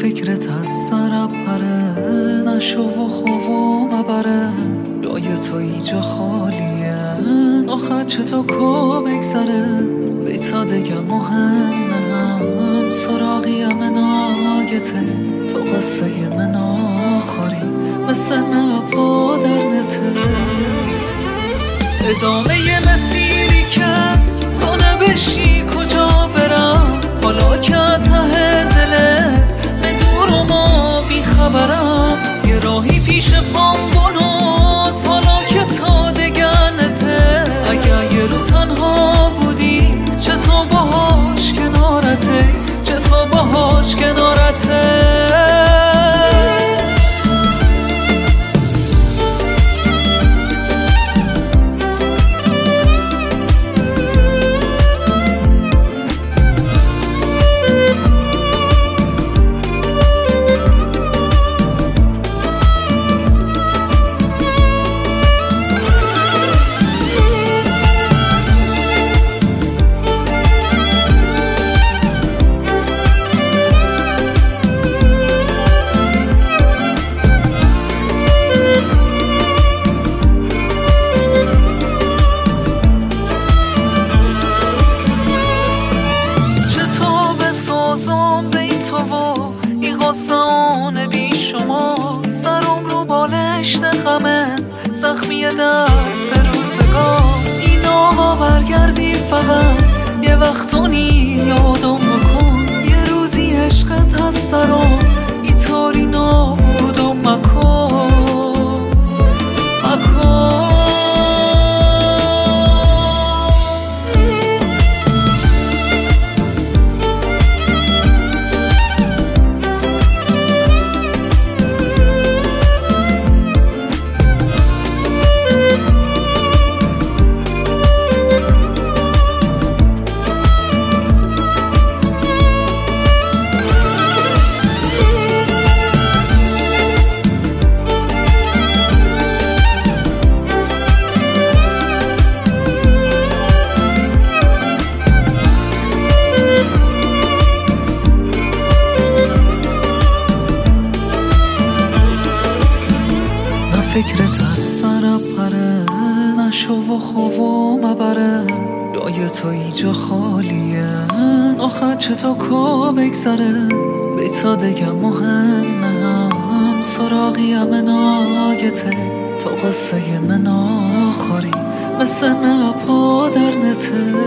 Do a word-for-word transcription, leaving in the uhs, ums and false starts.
فکرت از سرم پره، نشو و خوو مبره، جای تو ایجا خالیه، آخر چطور کو بگذره، بیتا دیگه مهمه، سراغی من آگته، تو قصه من آخاری، مثل مپا در نته، ادامه ی مسیری که تو نبشی کجا برم، حالا که ته دلت بدور و ما بیخبرم، یه راهی پیش پام بناس حالا که تا دگنته، اگه یه رو تنها بودی چطور باهاش کنارته، چطور باهاش کنارته. آسان بی شما سرم رو بالش نخمه، زخمی دست روزگار، این آقا برگردی فقط یه وقتونی یادم بکن، یه روزی عشقت از سرم ایطوری نابودم مکن مکن. فکرت از سرم پره، نشو و خوو مبره، جای تو ایجا خالیه، آخر چطور کو بگذره، بیتا دیگه مهمه، سراغی من آگته، تو قصه من آخاری، مثل مپا در نته.